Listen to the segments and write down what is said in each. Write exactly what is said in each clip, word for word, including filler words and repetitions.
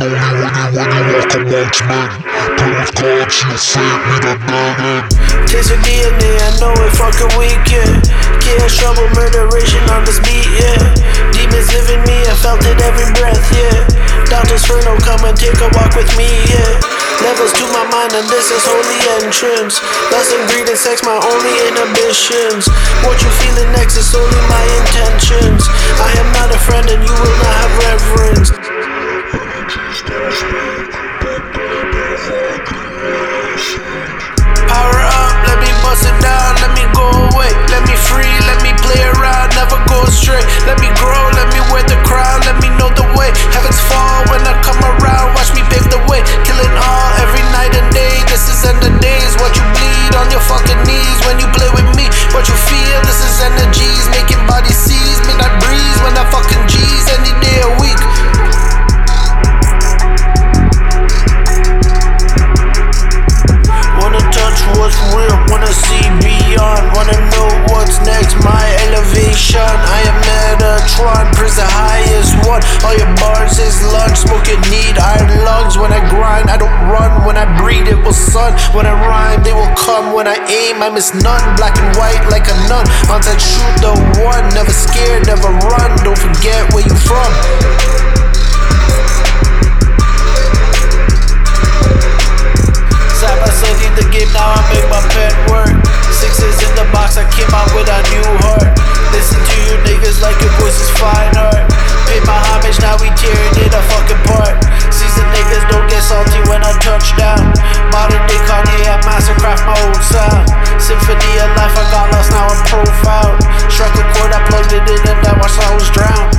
only winning when you walk amongst men. Play with cards, you'll fit me the dead end. Taste of D N A, I know it fucking weak, yeah. Chaos, trouble, murderation on this beat, yeah. Demons live in me, I felt it every breath, yeah. Dante's Inferno, come and take a walk with me, yeah. Levels to my mind and this is holy entrance. Lust and greed and sex, my only inhibitions. What you feeling next is only my intentions. I am not a friend and you will not have reverence. Power up, let me bust it down, let me go away. Let me free, let me play around, never go astray. Let me grow, let me wear the crown, let me know the way. Heavens fall when I come around, watch me pave the way. Killing all every night and day, this is end of days. What you bleed on your fucking knees when you play with me. What you feel, this is energies, making bodies seize. Midnight breeze when I fucking G's any day a week. Wanna touch what's real, wanna see beyond. Wanna know what's next, my elevation. I am Metatron, prison highest one. All your bars is lunch, smoking need iron lungs. When I grind, I don't run. When I breathe, it will sun. When I rhyme, they will come. When I aim, I miss none. Black and white like a nun. Onside shoot the one, never scared, never run. Don't forget where you from. The game now, I make my pet work. Sixes in the box, I came out with a new heart. Listen to you niggas like your voice is fine art. Pay my homage, now we tearing it a fucking part. Seasoned niggas don't get salty when I touch down. Modern day Kanye, I mastercraft my own sound. Symphony of life, I got lost, now I'm profound. Struck a chord, I plugged it in and I watched souls drown.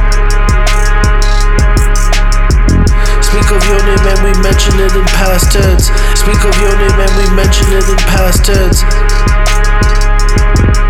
Speak of your name and we mention it in past tense. Speak of your name and we mention it in past tense.